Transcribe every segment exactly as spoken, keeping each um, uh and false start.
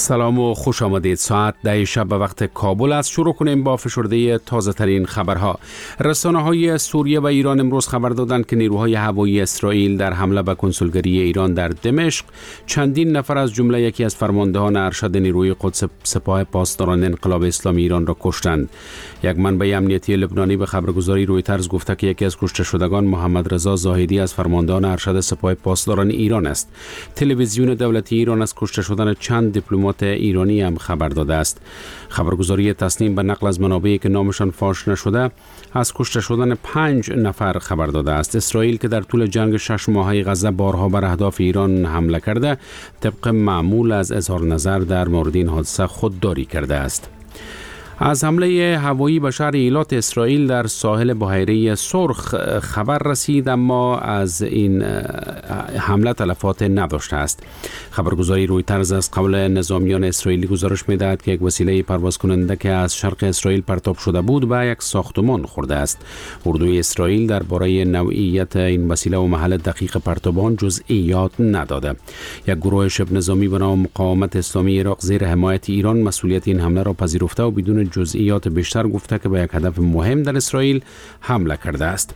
سلام و خوش آمدید. ساعت ده شب به وقت کابل است. شروع کنیم با فشرده تازه ترین خبرها. رسانه های سوریه و ایران امروز خبر دادند که نیروهای هوایی اسرائیل در حمله به کنسولگری ایران در دمشق چندین نفر از جمله یکی از فرماندهان ارشد نیروی قدس سپاه پاسداران انقلاب اسلامی ایران را کشتند. یک منبع امنیتی لبنانی به خبرگزاری رویترز گفته که یکی از کشته شدگان محمد رضا زاهدی از فرماندهان ارشد سپاه پاسداران ایران است. تلویزیون دولتی ایران از کشته شدن چند دیپلمات ایرانی هم خبر داده است. خبرگزاری تسنیم به نقل از منابعی که نامشان فاش نشده از کشته شدن پنج نفر خبر داده است. اسرائیل که در طول جنگ شش ماهه غزه بارها بر اهداف ایران حمله کرده، طبق معمول از اظهار نظر در مورد این حادثه خودداری کرده است. از حمله هوایی به شهر ایلات اسرائیل در ساحل بحیره سرخ خبر رسید، اما از این حمله تلفات نداشته است. خبرگزاری رویترز از قول نظامیان اسرائیلی گزارش می‌دهد که یک وسیله پرواز کننده که از شرق اسرائیل پرتاب شده بود به یک ساختمان خورده است. اردوی اسرائیل درباره نوعیت این وسیله و محل دقیق پرتاب آن جزئیات نداده. یک گروه شبه نظامی به نام مقاومت اسلامی عراق زیر حمایت ایران مسئولیت این حمله را پذیرفته و بدون جزئیات بیشتر گفته که به یک هدف مهم در اسرائیل حمله کرده است.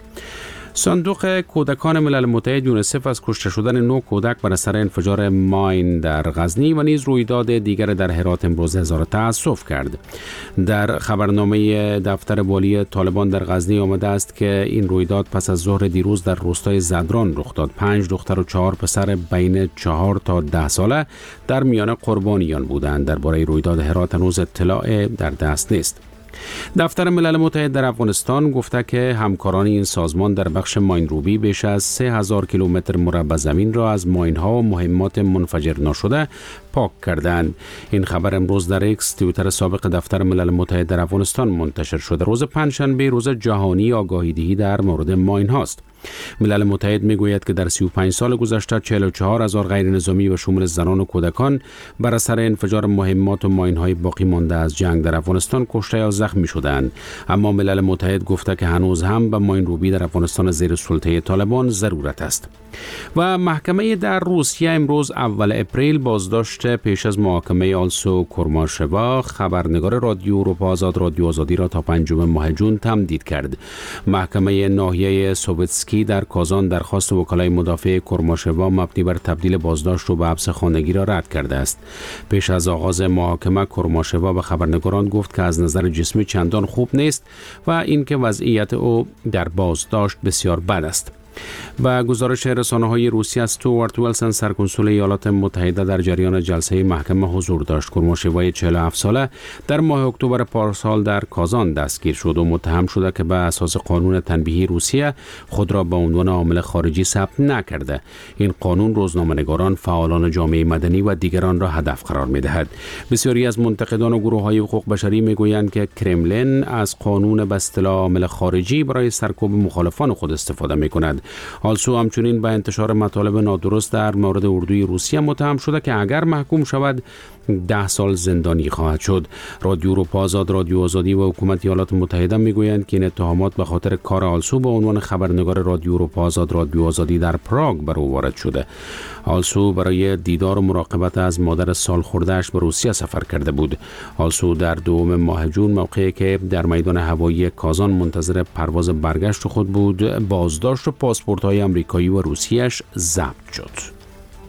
صندوق کودکان ملل متحد یونیسف از کشته شدن نو کودک بر اثر انفجار ماین در غزنی و نیز رویداد دیگر در هرات امروز اظهار تأسف کرد. در خبرنامه دفتر والی طالبان در غزنی آمده است که این رویداد پس از ظهر دیروز در روستای زدران رخ داد. پنج دختر و چهار پسر بین چهار تا ده ساله در میان قربانیان بودند. درباره رویداد هرات هنوز اطلاع در دست نیست. دفتر ملل متحد در افغانستان گفته که همکاران این سازمان در بخش ماینروبی بیش از سه هزار کیلومتر مربع زمین را از ماین‌ها و مهمات منفجر نشده پاک کردند. این خبر امروز در ایکس، توییتر سابق دفتر ملل متحد در افغانستان منتشر شده. روز پنجشنبه روز جهانی آگاهی دهی در مورد ماین هاست. ملل متحد میگوید که در سی و پنج سال گذشته چهل و چهار هزار غیر نظامی و شمول زنان و کودکان بر اثر انفجار مهمات و ماین‌های باقی مانده از جنگ در افغانستان کشته یا زخمی شدند. اما ملل متحد گفته که هنوز هم به ماینروبی در افغانستان زیر سلطه طالبان ضرورت است. و محکمه در روسیه امروز اول اپریل بازداشت پیش از محاکمه آلسو کورماشوا خبرنگار رادیو اروپا آزاد رادیو آزادی را تا پنجم ماه جون تمدید کرد. محکمه ناحیه سوویتسکی در کازان درخواست وکلای مدافع کورماشوا مبنی بر تبدیل بازداشت و به حبس خانگی را رد کرده است. پیش از آغاز محاکمه کورماشوا به خبرنگاران گفت که از نظر جسمی چندان خوب نیست و اینکه وضعیت او در بازداشت بسیار بد است. و گزارش رسانه‌های روسیه از استوارت ویلسون سرکنسول ایالات متحده در جریان جلسه محکمه حضور داشت. کورماشوا چهل و هفت ساله در ماه اکتبر پارسال در کازان دستگیر شد و متهم شده که به اساس قانون تنبیهی روسیه خود را به عنوان عامل خارجی ثبت نکرده. این قانون روزنامه‌نگاران، فعالان جامعه مدنی و دیگران را هدف قرار می‌دهد. بسیاری از منتقدان و گروه‌های حقوق بشری می‌گویند که کرملین از قانون به اصطلاح عامل خارجی برای سرکوب مخالفان خود استفاده می‌کند. آلسو همچنین به انتشار مطالب نادرست در مورد اردوی روسیه متهم شده که اگر محکوم شود ده سال زندانی خواهد شد. رادیو اروپا آزاد رادیو آزادی و حکومت ایالات متحده میگویند که این اتهامات به خاطر کار آلسو به عنوان خبرنگار رادیو اروپا آزاد رادیو آزادی در پراگ بر او وارد شده. آلسو برای دیدار و مراقبت از مادر سالخورده‌اش به روسیه سفر کرده بود. آلسو در دوم ماه جون موقعی که در میدان هوایی کازان منتظر پرواز برگشت خود بود، بازداشت و پاسپورت‌های آمریکایی و روسیه‌اش ضبط شد.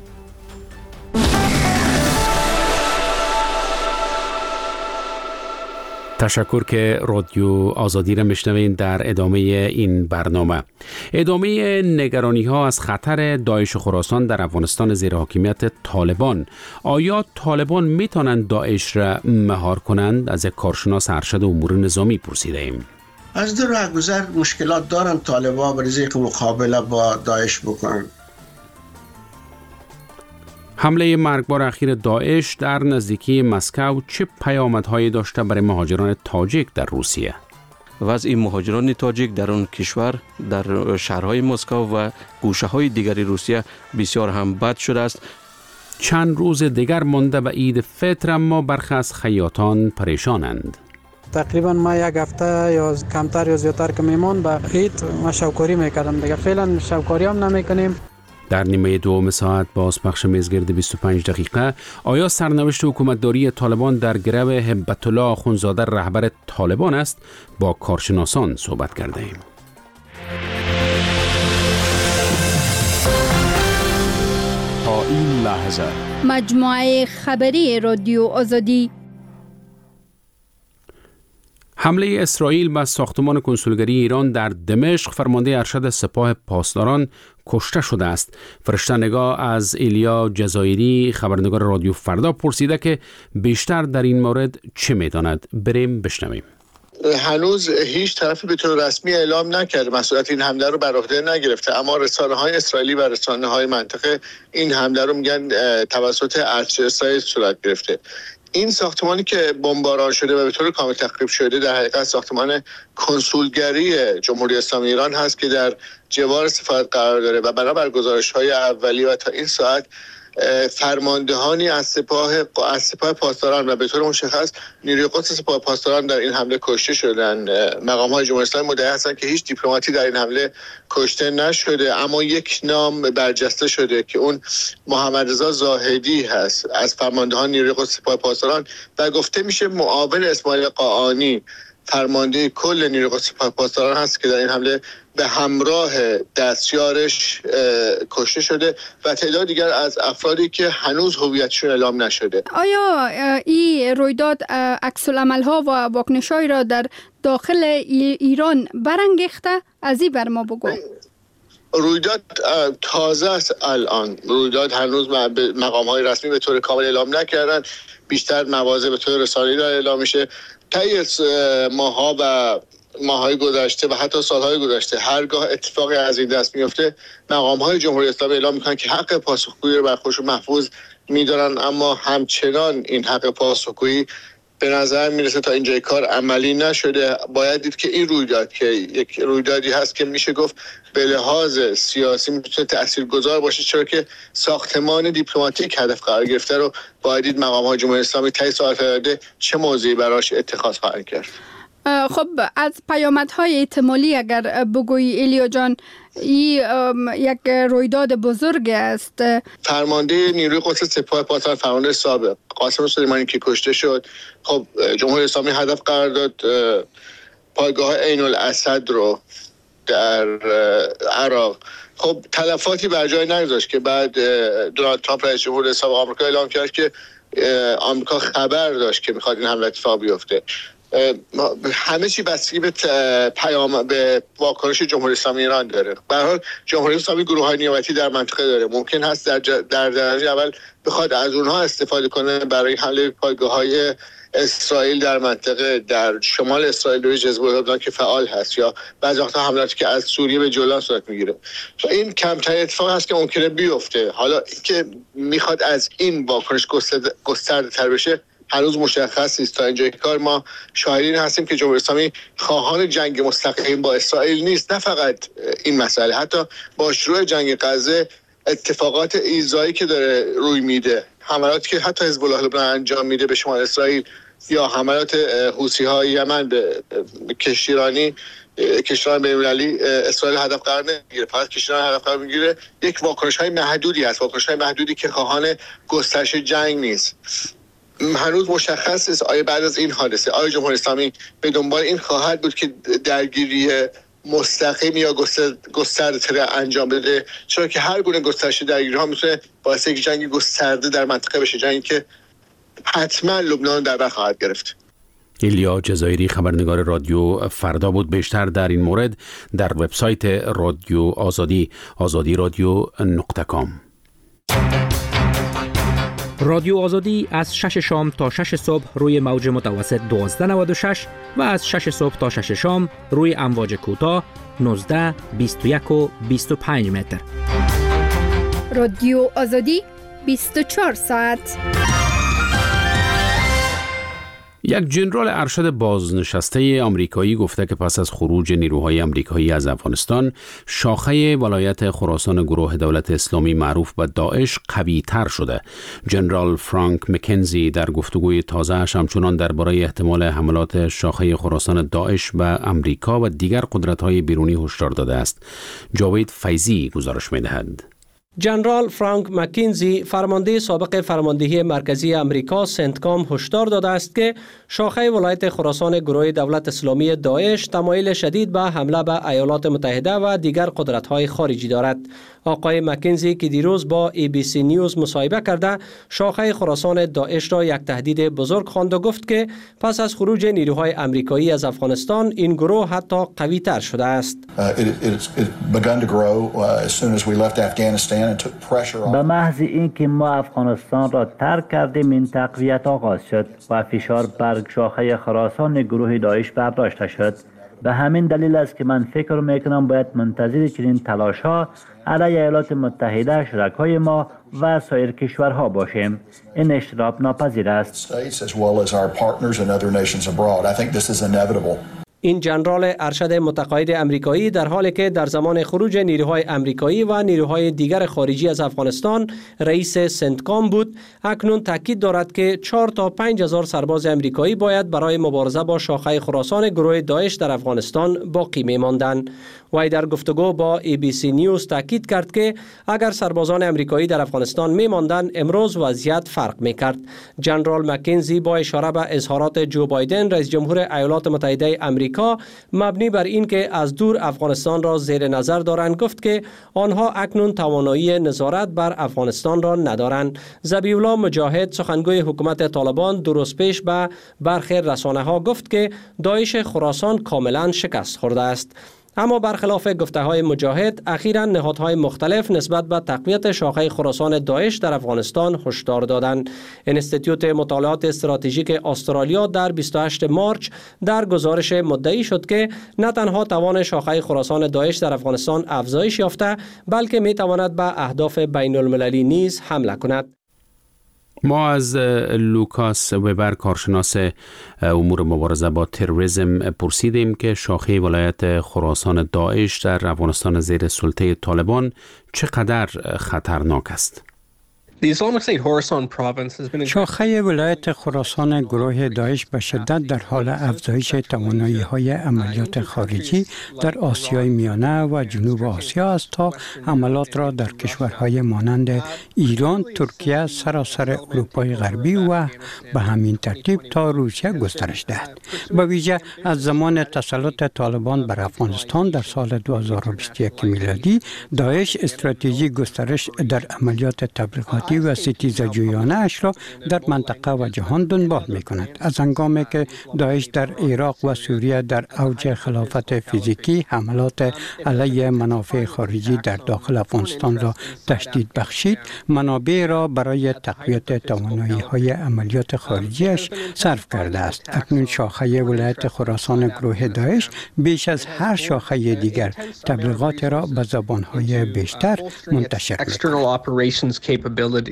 تشکر که رادیو آزادی را میشنوین. در ادامه این برنامه ادامه نگرانی ها از خطر داعش خراسان در افغانستان زیر حاکمیت طالبان. آیا طالبان میتونند داعش را مهار کنند؟ از یک کارشناس ارشد امور نظامی پرسیده ایم. از دو راه گذر مشکلات دارن طالبان برای مقابله با داعش بکنن. حمله مرگبار اخیر داعش در نزدیکی مسکو چه پیامدهایی داشته برای مهاجران تاجیک در روسیه؟ وضع مهاجران تاجیک در آن کشور در شهرهای مسکو و گوشه‌های دیگر روسیه بسیار هم بد شده است. چند روز دیگر مانده به عید فطر، اما برخی از خیاطان پریشانند. تقریبا ما یک هفته یا کمتر یا زیادتر که میمون به عید ما شوکاری میکردم دیگه. فعلا شوکاری هم نمیکنیم. در نیمه دوم ساعت بازپخش میزگرد بیست و پنج دقیقه آیا سرنوشت حکومتداری طالبان در گرو هبت الله آخونزاده رهبر طالبان است؟ با کارشناسان صحبت کرده ایم. تا این لحظه مجموعه خبری رادیو آزادی. حمله اسرائیل به ساختمان کنسولگری ایران در دمشق، فرمانده ارشد سپاه پاسداران کشته شده است. فرشته‌نگاه از ایلیا جزایری خبرنگار رادیو فردا پرسیده که بیشتر در این مورد چه می‌داند. بریم بشنویم. هنوز هیچ طرفی به طور رسمی اعلام نکرده مسئولیت این حمله رو بر عهده نگرفته، اما رسانه‌های اسرائیلی و رسانه‌های منطقه این حمله رو میگن توسط ارتش اسرائیل صورت گرفته. این ساختمانی که بمباران شده و به طور کامل تخریب شده در حقیقت ساختمان کنسولگری جمهوری اسلامی ایران هست که در جوار سفارت قرار داره و بنابر گزارش‌های اولیه و تا این ساعت فرماندهانی از سپاه از سپاه پاسداران و به طور مشخص نیروی قدس سپاه پاسداران در این حمله کشته شدند. مقام‌های جمهوری اسلامی مدعی هستند که هیچ دیپلماتی در این حمله کشته نشده، اما یک نام برجسته شده که اون محمد رضا زاهدی هست از فرماندهان نیروی قدس سپاه پاسداران و گفته میشه معاون اسماعیل قاآنی فرمانده کل نیروی قدس سپاه پاسداران هست که در این حمله به همراه دستیارش کشته شده و تعداد دیگر از افرادی که هنوز هویتشون اعلام نشده. آیا این رویداد عکس العمل‌ها و واکنش‌هایی را در داخل ایران برانگیخته؟ از این بر ما بگو. رویداد تازه است الان. رویداد هنوز مقام‌های رسمی به طور کامل اعلام نکردن. بیشتر مواضع به طور رسانه‌ای داره اعلام میشه. طی ماها و ماهای گذشته و حتی سالهای گذشته هرگاه اتفاقی از این دست میفته مقام‌های جمهوری اسلامی اعلام میکنن که حق پاسخگویی رو بر خودشون محفوظ میدارن، اما همچنان این حق پاسخگویی به نظر میرسه تا اینجای کار عملی نشده. باید دید که این رویداد که یک رویدادی هست که میشه گفت به لحاظ سیاسی میتونه تاثیرگذار باشه، چرا که ساختمان دیپلماتیک هدف قرار گرفته رو باید دید مقام‌های جمهوری اسلامی طی ساعات آینده چه موضعی براش اتخاذ خواهند کرد. خب از پیامدهای احتمالی اگر بگویی ایلیا جان، این یک رویداد بزرگ است. فرمانده نیروی قدس سپاه پاسداران فرمانده سابق قاسم سلیمانی که کشته شد، خب جمهوری اسلامی هدف قرار داد پایگاه عین الاسد رو در عراق. خب تلفاتی بر جای نگذاشت که بعد دونالد ترامپ رئیس جمهور سابق آمریکا اعلام کرد که آمریکا خبر داشت که میخواد این حمله اتفاق بیفته. همه چی بستگی به پیام به واکنش جمهوری اسلامی ایران داره. به هر حال جمهوری اسلامی گروه‌های نیابتی در منطقه داره، ممکن هست در در درجه اول بخواد از اونها استفاده کنه برای حمله پایگاه‌های اسرائیل در منطقه، در شمال اسرائیل روی حزب لبنان که فعال هست، یا بعضی وقتا حملاتی که از سوریه به جولان صورت میگیره. این کمترین اتفاق هست که ممکنه بیفته. حالا که میخواد از این واکنش گسترده‌تر بشه هنوز مشخص نیست. تا اینجای کار ما شاهدین هستیم که جمهوری اسلامی خواهان جنگ مستقیم با اسرائیل نیست. نه فقط این مسئله، حتی با شروع جنگ غزه اتفاقات ایذایی که داره روی میده، حملاتی که حتی حزب الله لبنان انجام میده به شمال اسرائیل، یا حملات حوثی‌های یمن به کشتیرانی کشتیران بین‌المللی اسرائیل هدف قرار نمیگیره، فقط کشتیران هدف قرار میگیره. یک واکنش‌های محدودی هست، واکنش‌های محدودی که خواهان گسترش جنگ نیست. هنوز مشخص است آیا بعد از این حادثه آیا جمهوری اسلامی به دنبال این خواهد بود که درگیری مستقیم یا گسترده‌تر انجام بده، چرا که هر گونه گسترش درگیری ها میتونه باعث یک جنگ گسترده در منطقه بشه، جنگی که حتما لبنان در بر خواهد گرفت. ایلیا جزایری خبرنگار رادیو فردا بود. بیشتر در این مورد در وبسایت رادیو آزادی آزادی رادیو نقطه کام. رادیو آزادی از شش شام تا شش صبح روی موج متوسط دوازده نود و شش و از شش صبح تا شش شام روی امواج کوتاه نوزده، بیست و یک و بیست و پنج متر. رادیو آزادی بیست و چهار ساعت. یک جنرال ارشد بازنشسته آمریکایی گفته که پس از خروج نیروهای آمریکایی از افغانستان، شاخه ولایت خراسان گروه دولت اسلامی معروف به داعش قوی تر شده. جنرال فرانک مکنزی در گفتگوی تازه‌اش همچنان درباره احتمال حملات شاخه خراسان داعش به آمریکا و دیگر قدرت‌های بیرونی هشدار داده است. جاوید فیضی گزارش می‌دهد. جنرال فرانک مکینزی فرمانده سابق فرماندهی مرکزی امریکا سنتکام هشدار داده است که شاخه ولایت خراسان گروه دولت اسلامی داعش تمایل شدید به حمله به ایالات متحده و دیگر قدرت‌های خارجی دارد. آقای مکینزی که دیروز با ای بی سی نیوز مصاحبه کرده شاخه خراسان داعش را یک تهدید بزرگ خواند و گفت که پس از خروج نیروهای امریکایی از افغانستان این گروه حتی قوی تر شده است. به محض اینکه ما افغانستان را ترک کردیم این تقویت آغاز شد و فشار بر شاخه خراسان گروه داعش برداشته شد. به همین دلیل است که من فکر میکنم باید منتظر چنین تلاش ها علیه ایالات متحده، شرکای ما و سایر کشورها باشیم. این اجتناب ناپذیر است. این جنرال ارشد متقاعد امریکایی در حالی که در زمان خروج نیروهای امریکایی و نیروهای دیگر خارجی از افغانستان رئیس سنتکام بود، اکنون تاکید دارد که چهار تا پنج هزار سرباز امریکایی باید برای مبارزه با شاخه خراسان گروه داعش در افغانستان باقی می‌ماندند. وی در گفتگو با ای بی سی نیوز تاکید کرد که اگر سربازان امریکایی در افغانستان می‌ماندند امروز وضعیت فرق می‌کرد. جنرال مکینزی با اشاره به اظهارات جو بایدن رئیس جمهور ایالات متحده امریکا مبنی بر این که از دور افغانستان را زیر نظر دارند گفت که آنها اکنون توانایی نظارت بر افغانستان را ندارند. ذبیح الله مجاهد سخنگوی حکومت طالبان دو روز پیش به برخی رسانه‌ها گفت که داعش خراسان کاملا شکست خورده است. اما برخلاف گفته‌های مجاهد، اخیراً نهادهای مختلف نسبت به تقویت شاخه خراسان داعش در افغانستان هشدار دادند. انستیتوت مطالعات استراتژیک استرالیا در بیست و هشتم مارس در گزارش مدعی شد که نه تنها توان شاخه خراسان داعش در افغانستان افزایش یافته، بلکه می‌تواند به اهداف بین المللی نیز حمله کند. ما از لوکاس وبر کارشناس امور مبارزه با تروریسم پرسیدیم که شاخه ولایت خراسان داعش در افغانستان زیر سلطه طالبان چقدر خطرناک است. شاخه ولایت خراسان گروه داعش به شدت در حال افزایش توانایی‌های عملیات خارجی در آسیای میانه و جنوب آسیا است تا حملات را در کشورهای مانند ایران، ترکیه، سراسر اروپای غربی و به همین ترتیب تا روسیه گسترش دهد. به ویژه از زمان تسلط طالبان بر افغانستان در سال دو هزار و بیست و یک میلادی داعش استراتژی گسترش در عملیات تبلیغاتی و ستیزجویانه اش را در منطقه و جهان دنبال می کند. از هنگامی که داعش در عراق و سوریه در اوج خلافت فیزیکی حملات علیه منافع خارجی در داخل افغانستان را تشدید بخشید، منابع را برای تقویت توانایی های عملیات خارجیش صرف کرده است. اکنون شاخه ولایت خراسان گروه داعش بیش از هر شاخه دیگر تبلیغات را به زبانهای بیشتر منتشر می کند.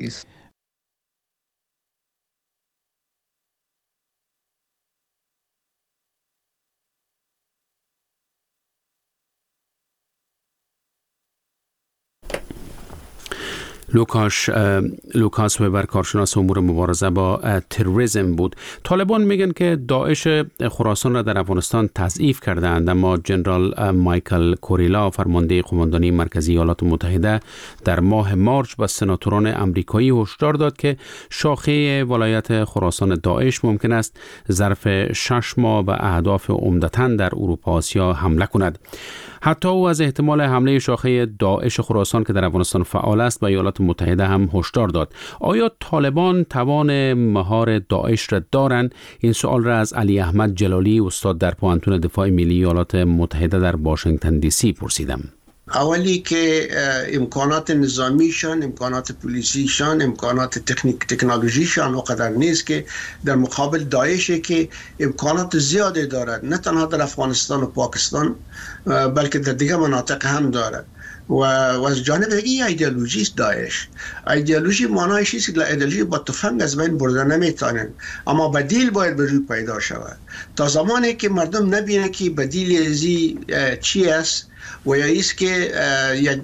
لوکاش لوکاس وبر کارشناس امور مبارزه با تروریسم بود. طالبان میگن که داعش خراسان را در افغانستان تضعیف کردند، اما جنرال مایکل کوریلا فرمانده قماندانی مرکزی ایالات متحده در ماه مارس به سناتوران امریکایی هشدار داد که شاخه ولایت خراسان داعش ممکن است ظرف شش ماه به اهداف عمدتاً در اروپا آسیا حمله کند. حتی او از احتمال حمله شاخه داعش خراسان که در افغانستان فعال است به ایالات متحده هم هشدار داد. آیا طالبان توان مهار داعش را دارند؟ این سوال را از علی احمد جلالی استاد در پوهنتون دفاع ملی ایالات متحده در واشنگتن دی سی پرسیدم. اولی که امکانات نظامیشان، امکانات پلیسیشان، امکانات تکنیک تکنولوژیشان اونقدر نیست که در مقابل داعشی که امکانات زیادی دارد، نه تنها در افغانستان و پاکستان بلکه در دیگر مناطق هم دارد. و از جانب دیگه ایدئولوژی است داعش. ایدئولوژی معنایش است که ایدئولوژی با تفنگ از بین بردن نمیتونن، اما بدیل باید به روی پیدا شود. تا زمانی که مردم نبینه که بدیل ازی چی است و یا ایست که یک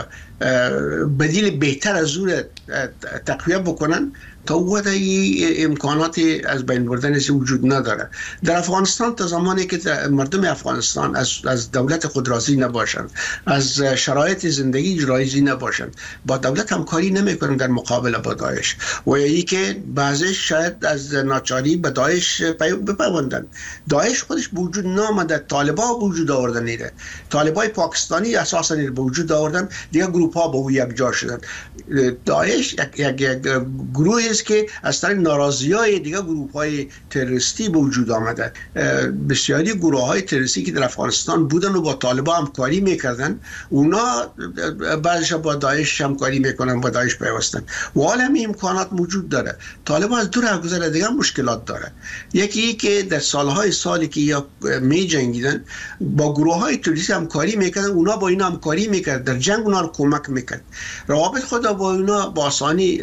بدیل بهتر از او تقویت بکنن تا وقت امکانات از بین بردن وجود نداره. در افغانستان تا زمانی که مردم افغانستان از از دولت خود راضی نباشند، از شرایط زندگی راضی نباشند، با دولت همکاری نمیکنند در مقابل با داعش و یکی که بعضیش شاید از ناچاری به داعش بپیوندند. داعش خودش به وجود نامده، طالبان به وجود آوردن نیره. طالبای پاکستانی اساسا به وجود آوردن، دیگه گروپ ها به او یک جا شدن. داعش یک یک, یک گروه که از طریق ناراضی‌های دیگه گروه‌های تروریستی به وجود آمده. بسیاری گروه‌های تروریستی که در افغانستان بودن و با طالبان همکاری میکردن، اونا بعضیش با داعش همکاری میکنن، با داعش پیوستن و حالا هم امکانات موجود داره. طالبان از دو راهگذر دیگه مشکلات داره. یکی که در سالهای سالی که یا می جنگیدن با گروه‌های تروریستی همکاری میکردن، اونا با اینا همکاری میکرد، در جنگ اونا رو کمک میکرد. روابط خود با اونا با آسانی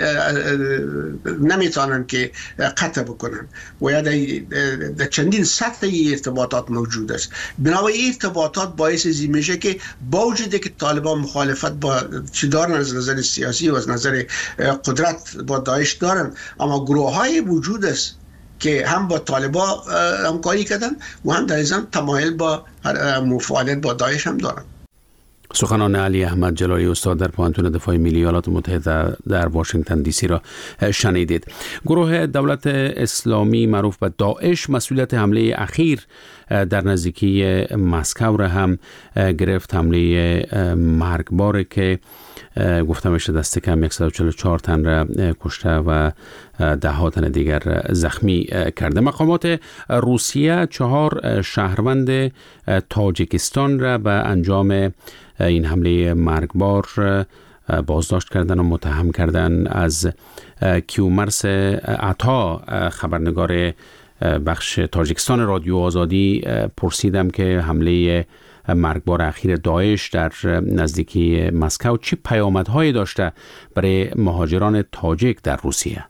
نمیتونن که قطع بکنن و یا در چندین سطح ارتباطات موجود است. بنابراین ارتباطات باعث ازی میشه که با وجود که طالبان مخالفت با چی دارن از نظر سیاسی و از نظر قدرت با داعش دارن، اما گروه های وجود است که هم با طالبان همکاری کردن و هم در ازم تمایل با مفاعلت با داعش هم دارن. سخنان علی احمد جلالی استاد در پوهنتون دفاع ملی ایالات متحده در واشنگتن دی سی را شنیدید. گروه دولت اسلامی معروف به داعش مسئولیت حمله اخیر در نزدیکی مسکو را هم گرفت، حمله مرگباری که گفته میشه دست کم صد و چهل و چهار تن را کشته و ده ها تن دیگر زخمی کرده. مقامات روسیه چهار شهروند تاجیکستان را به انجام این حمله مرگبار بازداشت کردن و متهم کردن. از کیومرس عطا خبرنگار بخش تاجیکستان رادیو آزادی پرسیدم که حمله مرگبار اخیر داعش در نزدیکی مسکو چه پیامدهایی داشته برای مهاجران تاجیک در روسیه؟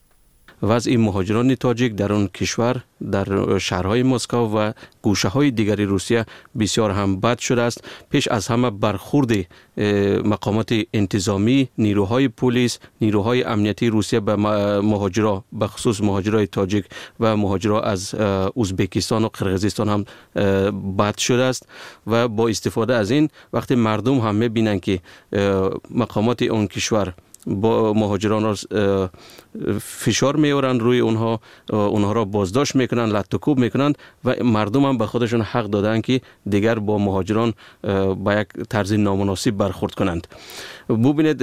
وضع مهاجران تاجیک در آن کشور در شهرهای مسکو و گوشه های دیگری روسیه بسیار هم بد شده است. پیش از همه برخورد مقامات انتظامی، نیروهای پلیس، نیروهای امنیتی روسیه به مهاجران، به خصوص مهاجرای تاجیک و مهاجران از ازبکستان و قرقیزستان هم بد شده است و با استفاده از این وقتی مردم هم می‌بینند که مقامات اون کشور با مهاجران را فشار میارن روی اونها، اونها را بازداشت میکنن، لطکوب میکنن و مردم هم به خودشون حق دادن که دیگر با مهاجران با یک طرز نامناسب برخورد کنند. ببینید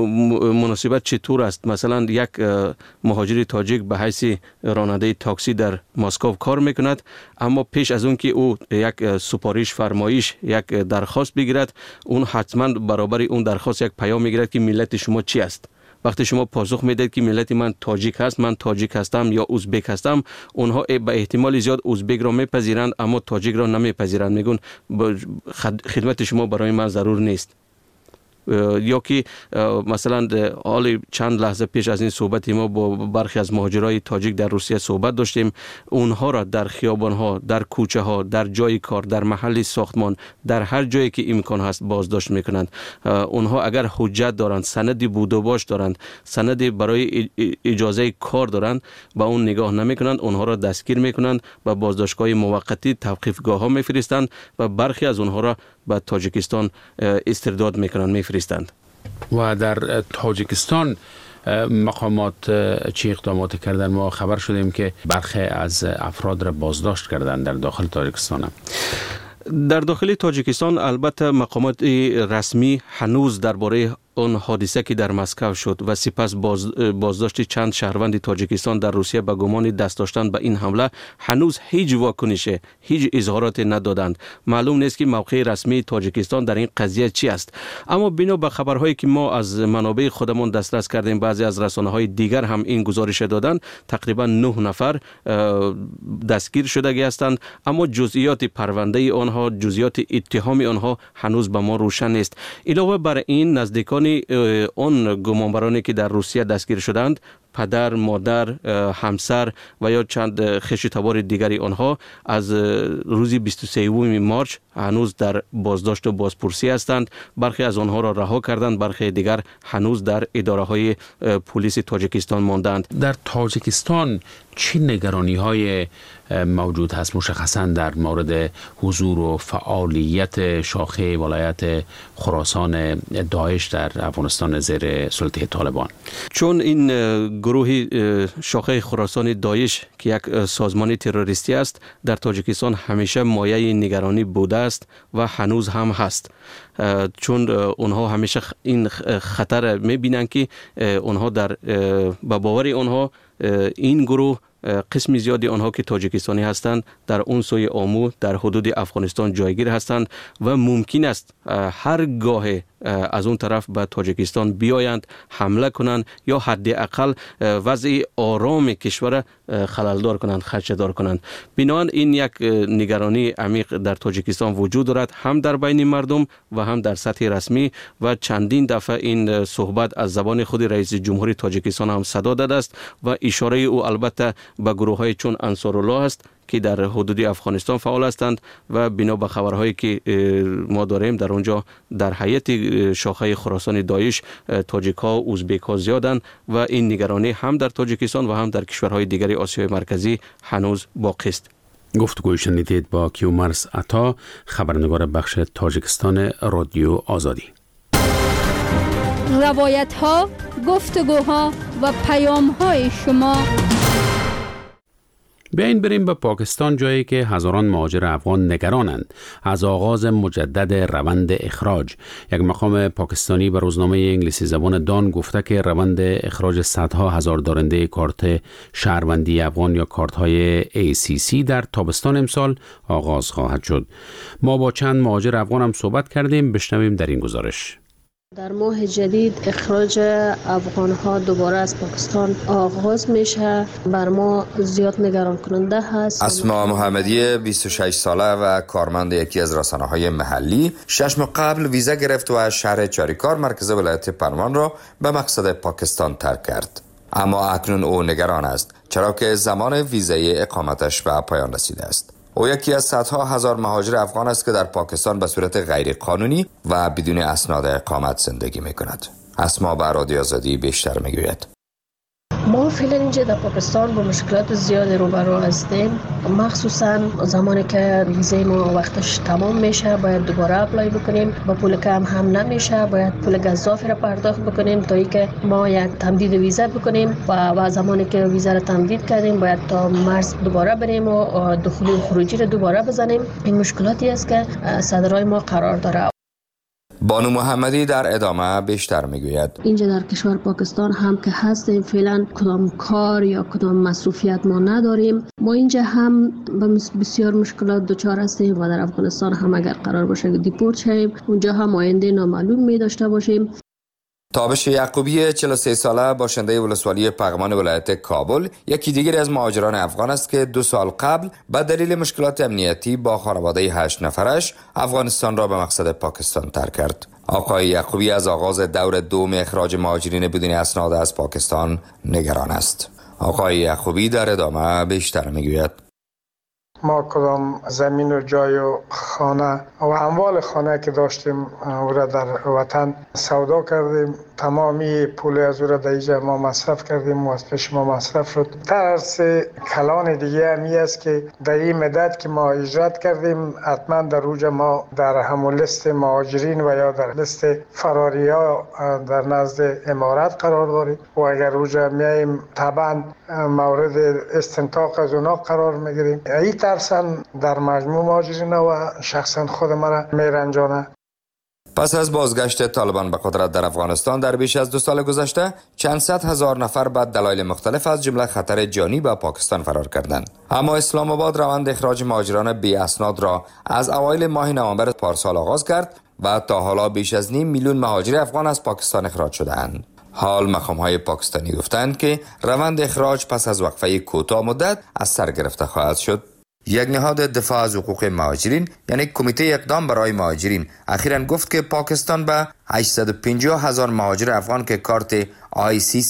مناسبت چطور است. مثلا یک مهاجر تاجیک به حیث راننده تاکسی در مسکو کار میکند، اما پیش از اون که او یک سفارش فرمایش، یک درخواست بگیرد، اون حتما برابر اون درخواست یک پیام میگیرد که ملت شما چی است. وقتی شما پاسخ میدید که ملت من تاجیک هست، من تاجیک هستم یا ازبک هستم، اونها به احتمال زیاد ازبک را میپذیرند اما تاجیک را نمیپذیرند، میگن خدمت شما برای من ضرور نیست. یا که مثلا حالی چند لحظه پیش از این صحبت ما با برخی از مهاجرای تاجیک در روسیه صحبت داشتیم، اونها را در خیابان ها، در کوچه ها، در جای کار، در محل ساختمان، در هر جایی که امکان هست بازداشت میکنند. اونها اگر حجت دارند، سند بود و باش دارند، سند برای اجازه کار دارند، با اون نگاه نمیکنند، اونها را دستگیر میکنند و بازداشتگاه موقتی، توقیفگاه ها میفرستند و برخی از اونها را به تاجیکستان استرداد میکنند، میفرستند. و در تاجیکستان مقامات چه اقدامات کردن؟ ما خبر شدیم که برخی از افراد را بازداشت کردن در داخل تاجیکستان. در داخل تاجیکستان البته مقامات رسمی هنوز درباره اون حادثه که در مسکو شد و سپس باز بازداشت چند شهروند تاجیکستان در روسیه به گمان دست داشتن به این حمله هنوز هیچ واکنش، هیچ اظهارات ندادند. معلوم نیست که موقع رسمی تاجیکستان در این قضیه چی است. اما بنا به خبرهایی که ما از منابع خودمون دسترس کردیم، بعضی از رسانه‌های دیگر هم این گزارش دادند، تقریبا نه نفر دستگیر شده هستند، اما جزئیات پرونده آنها، جزئیات اتهام آنها هنوز به ما روشن نیست. علاوه بر این، نزدیکان اون گمانبرانی که در روسیه دستگیر شدند پدر، مادر، همسر و یا چند خویش تبار دیگری آنها از روز بیست و سوم مارچ هنوز در بازداشت و بازپرسی هستند. برخی از آنها را رها کردند، برخی دیگر هنوز در اداره های پلیس تاجیکستان ماندند. در تاجیکستان چه نگرانی های موجود هست مشخصا در مورد حضور و فعالیت شاخه ولایت خراسان داعش در افغانستان زیر سلطه طالبان؟ چون این گروه شاخه خراسان داعش که یک سازمان تروریستی است در تاجیکستان همیشه مایه نگرانی بوده است و هنوز هم هست، چون اونها همیشه این خطر میبینند که اونها در با باور اونها این گروه قسم زیادی آنها که تاجیکستانی هستند در اون سوی آمو در حدود افغانستان جایگیر هستند و ممکن است هر گاه از اون طرف به تاجیکستان بیایند، حمله کنند یا حداقل وضع آرام کشور خللدار کنند، خدشه‌دار کنند. بنابراین این یک نگرانی عمیق در تاجیکستان وجود دارد، هم در بین مردم و هم در سطح رسمی، و چندین دفعه این صحبت از زبان خود رئیس جمهوری تاجیکستان هم صدا داده است و اشاره او البته به گروه‌های چون انصارالله است که در حدود افغانستان فعال هستند و بنا به خبرهایی که ما داریم در اونجا در هیئت شاخه خراسان داعش تاجیک ها، ازبک ها زیادند و این نگرانی هم در تاجیکستان و هم در کشورهای دیگری آسیای مرکزی هنوز باقی است. گفتگوی شنیدید با کیومرث عطا، خبرنگار بخش تاجیکستان رادیو آزادی. روایت ها، گفتگوها و پیام های شما. بیاین بریم به پاکستان، جایی که هزاران مهاجر افغان نگرانند از آغاز مجدد روند اخراج. یک مقام پاکستانی به روزنامه انگلیسی زبان دان گفته که روند اخراج صدها هزار دارنده کارت شهروندی افغان یا کارت های ای سی سی در تابستان امسال آغاز خواهد شد. ما با چند مهاجر افغان هم صحبت کردیم، بشنویم در این گزارش. در ماه جدید اخراج افغان‌ها دوباره از پاکستان آغاز میشه. بر ما زیاد نگران کننده هست. اسما محمدی بیست و شش ساله و کارمند یکی از رسانه‌های محلی شش ماه قبل ویزا گرفت و از شهر چاریکار مرکز ولایت پروان را به مقصد پاکستان ترک کرد. اما اکنون او نگران است، چرا که زمان ویزای اقامتش به پایان رسیده است. او یکی از صدها هزار مهاجر افغان است که در پاکستان به صورت غیر قانونی و بدون اسناد اقامت زندگی می کند. اسما به رادیو آزادی بیشتر می گوید. ما فعلا اینجا در پاکستان با مشکلات زیادی روبرو هستیم، مخصوصا زمانی که ویزای ما وقتش تمام میشه باید دوباره اپلای بکنیم، با پول کم هم نمیشه، باید پول گزافی را پرداخت بکنیم تا اینکه ما یک تمدید ویزا بکنیم و و زمانی که ویزا را تمدید کردیم باید تا مرز دوباره بریم و دخولی و خروجی را دوباره بزنیم. این مشکلاتی است که صدرای ما قرار داره. بانو محمدی در ادامه بیشتر میگوید اینجا در کشور پاکستان هم که هستیم فعلا کدام کار یا کدام مصروفیت ما نداریم. ما اینجا هم بسیار مشکلات دچار هستیم و در افغانستان هم اگر قرار باشه که دیپورت شویم اونجا هم آینده نامعلوم می داشته باشیم. تابش یعقوبی چهل و سه ساله باشنده ولسوالی پغمان ولایت کابل یکی دیگر از مهاجران افغان است که دو سال قبل به دلیل مشکلات امنیتی با خانواده هشت نفرش افغانستان را به مقصد پاکستان ترک کرد. آقای یعقوبی از آغاز دور دوم اخراج مهاجرین بدون اسناد از پاکستان نگران است. آقای یعقوبی در ادامه بیشتر میگوید ما کدام زمین و جای و خانه و اموال خانه که داشتیم او را در وطن سودا کردیم. تمامی پول از او را در اینجا ما مصرف کردیم و از پیش ما مصرف شد. ترس کلان دیگه همی است که در این مدت که ما هجرت کردیم حتما در اوجا ما در همون لست مهاجرین و یا در لست فراری ها در نزد امارات قرار داریم و اگر اوجا میاییم طبعا مورد استنطاق از اونا قرار میگیریم. این ترسن در مجموع مهاجرین و شخصا خود مرا میرنجانه. پس از بازگشت طالبان به قدرت در افغانستان در بیش از دو سال گذشته چند صد هزار نفر به دلایل مختلف از جمله خطر جانی به پاکستان فرار کردند. اما اسلام آباد روند اخراج مهاجران بی اسناد را از اوایل ماه نوامبر پارسال آغاز کرد و تا حالا بیش از نیم میلیون مهاجر افغان از پاکستان اخراج شده‌اند. حال مقام‌های پاکستانی گفتند که روند اخراج پس از وقفه کوتاه مدت از سر گرفته خواهد شد. یک نهاد دفاع از حقوق مهاجرین یعنی کمیته اقدام برای مهاجرین اخیراً گفت که پاکستان به هشتصد و پنجاه هزار مهاجر افغان که کارت آی سی سی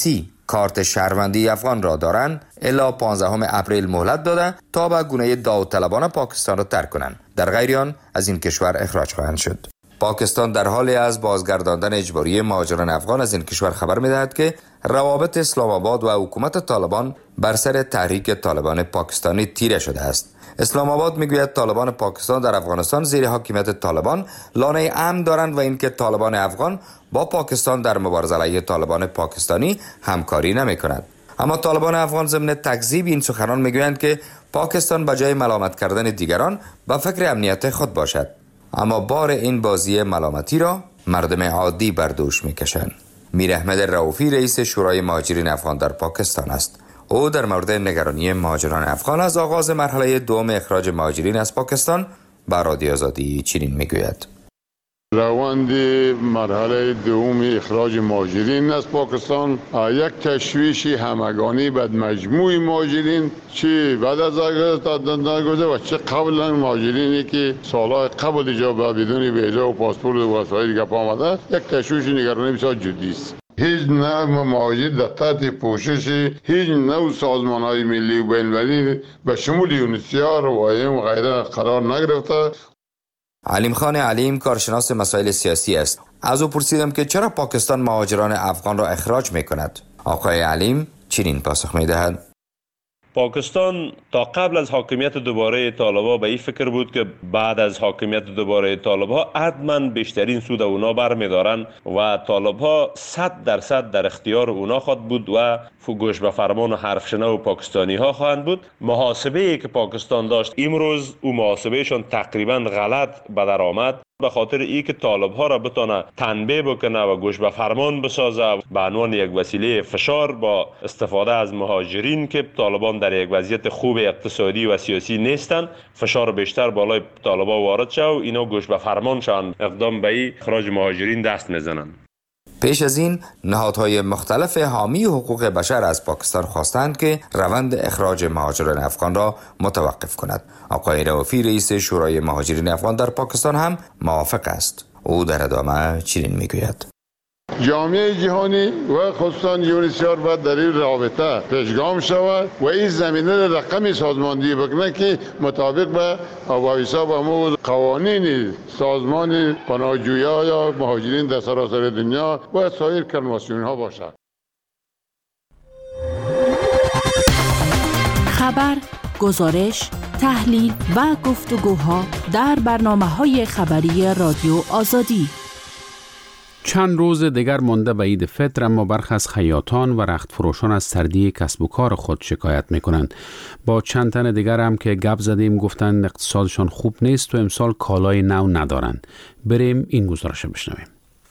کارت شهروندی افغان را دارند الا پانزدهم اپریل مهلت داده تا به گونه داوطلبانه پاکستان را ترک کنند. در غیر آن از این کشور اخراج خواهند شد. پاکستان در حال از بازگرداندن اجباری مهاجران افغان از این کشور خبر می‌دهد که روابط اسلام آباد و حکومت طالبان بر سر تحریک طالبان پاکستانی تیره شده است. اسلام آباد میگوید طالبان پاکستان در افغانستان زیر حاکمیت طالبان لانه امن دارند و اینکه طالبان افغان با پاکستان در مبارزه علیه طالبان پاکستانی همکاری نمی‌کند. اما طالبان افغان ضمن تکذیب این سخنان میگویند که پاکستان به جای ملامت کردن دیگران به فکر امنیت خود باشد. اما بار این بازی ملامتی را مردم عادی بر دوش میکشند. میر احمد رؤوفی رئیس شورای مهاجرین افغان در پاکستان است. او در مورد نگرانی مهاجران افغان از آغاز مرحله دوم اخراج مهاجرین از پاکستان به رادیو آزادی چنین میگوید: روند مرحله دوم اخراج مهاجرین از پاکستان یک تشویش همگانی بر مجموع مهاجرین، چه بعد از درگذشت و چه قبلا مهاجرینی که سالهای قبل اینجا بدون ویزا و پاسپورت و وسایل دیگه پا آمده، یک تشویش نگرانی بسیار جدی است. هیچ نوع مهاجر در تحت پوشش هیچ نوع سازمان‌های ملی و بین‌المللی به شمول یونیسیار و ایم و غیره قرار نگرفته. علیم خان علیم کارشناس مسائل سیاسی است. از او پرسیدم که چرا پاکستان مهاجران افغان را اخراج می کند. آقای علیم چنین پاسخ می دهد: پاکستان تا قبل از حاکمیت دوباره طالبان به این فکر بود که بعد از حاکمیت دوباره طالبان حتما بیشترین سود اونا برمیدارن و طالبان صد درصد در اختیار اونا خواهد بود و گوش به فرمان و حرف شنو پاکستانی ها خواهند بود. محاسبه ای که پاکستان داشت امروز او محاسبهشان تقریبا غلط به در آمد، به خاطر ای که طالب ها را بتانه تنبیه بکنه و گوش به فرمان بسازه به عنوان یک وسیله فشار با استفاده از مهاجرین که طالبان در یک وضعیت خوب اقتصادی و سیاسی نیستند، فشار بیشتر بالای طالبان وارد شد و اینا گوش به فرمانشان اقدام به اخراج مهاجرین دست میزنند. پیش از این نهادهای مختلف حامی حقوق بشر از پاکستان خواستند که روند اخراج مهاجران افغان را متوقف کند. آقای رؤوفی رئیس شورای مهاجرین افغان در پاکستان هم موافق است. او در ادامه چنین میگوید: جامعه جهانی و خصوصا یونیسیار باید در این رابطه پیشگام شود و این زمینه رقمی سازماندهی بکنه که مطابق به و حساب همون قوانین سازمان پناهجویی یا مهاجرین در سراسر دنیا و سایر کنوانسیون ها باشد. خبر، گزارش، تحلیل و گفتگوها در برنامه‌های خبری رادیو آزادی. چند روز دیگر مانده به عید فطر، اما برخی از خیاطان و رخت فروشان از سردی کسب و کار خود شکایت میکنند. با چند تن دیگر هم که گپ زدیم گفتند اقتصادشان خوب نیست و امسال کالای نو ندارند. بریم این گزارش بشنویم.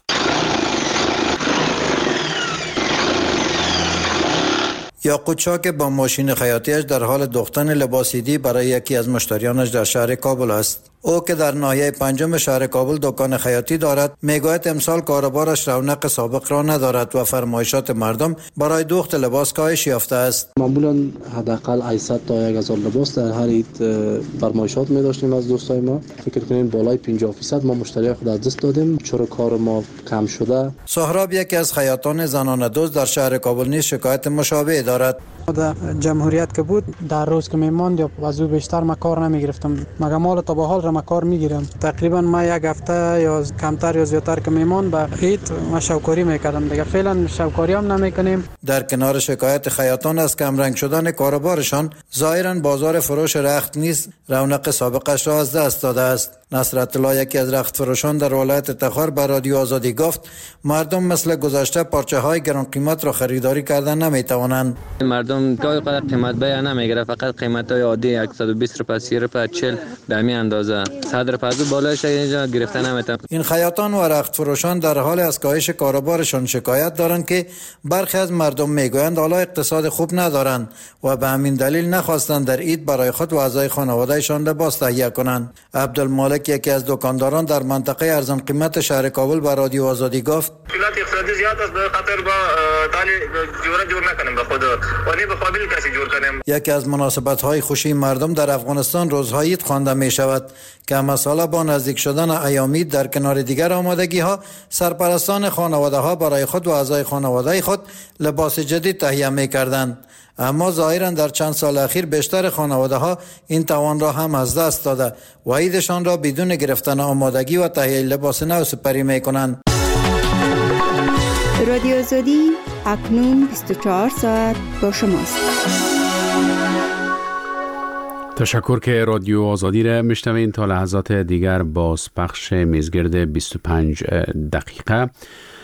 یاقوت شاه که با ماشین خیاطیش در حال دوختن لباسیدی برای یکی از مشتریانش در شهر کابل است. او که در ناحیه پنجم شهر کابل دکان خیاطی دارد، میگوید امسال کاروبارش رونق سابق را ندارد و فرمایشات مردم برای دوخت لباس کاهش یافته است. معمولا حداقل هشتصد تا هزار لباس در هر عید فرمایشات می داشتیم از دوستای ما. فکر کنیم بالای پنجاه درصد ما مشتری خود از دست دادیم، چرا کار ما کم شده. سهراب یکی از خیاطان زنان دوست در شهر کابل نیز شکایت مشابه دارد. در جمهوریت که بود در روز که میماند یا از او بیشتر ما کار نمیگرفتم، مگه مال تا به حال را ما کار میگیرم. تقریبا ما یک هفته یا کمتر یا زیادتر که میماند به عید ما شوکاری میکردم دیگه. فعلا شوکاری هم نمیکنیم. در کنار شکایت خیاطان از کم رنگ شدن کاروبارشان، ظاهرا بازار فروش رخت نیز رونق سابقش را از دست داده است. نصرت الله یکی از رخت فروشان در ولایت تخار به رادیو آزادی گفت مردم مثل گذشته پارچه های گران قیمت را خریداری کردن نمیتوانند. مردم گاهی قدر قیمت بیا نمیگیره، فقط قیمت های عادی صد و بیست روپیه، سی روپیه، چهل به همین اندازه. صد روپیه از بالایش اینجا گرفته نمیتونن. این خیاطان و رخت فروشان در حال از کاهش کاروبارشان شکایت دارند که برخی از مردم میگویند حالا اقتصاد خوب ندارند و به همین دلیل نخواستند در عید برای خود و اعضای خانوادهشان لباس تهیه کنند. عبدالمالک یکی از دکانداران در منطقه ارزان قیمت شهر کابل به رادیو آزادی گفت مشکلات اقتصادی زیاد است، به خاطر با تالی جوره جور نکنیم به خود و نه به قابل کسی جور کنیم. یکی از مناسبت‌های خوشی مردم در افغانستان روزهای عید خوانده می شود. که مسئله با نزدیک شدن ایامید در کنار دیگر آمادگی ها سرپرستان خانواده ها برای خود و اعضای خانواده خود لباس جدید تهیه می کردند. اما ظاهرا در چند سال اخیر بیشتر خانواده ها این توان را هم از دست داده و عیدشان را بدون گرفتن آمادگی و تهیه لباس نو سپری می کنند. رادیو آزادی اکنون بیست و چهار ساعت با شماست. تشکر که رادیو آزادی را میشنوین. تا لحظات دیگر باز پخش میزگرد بیست و پنج دقیقه.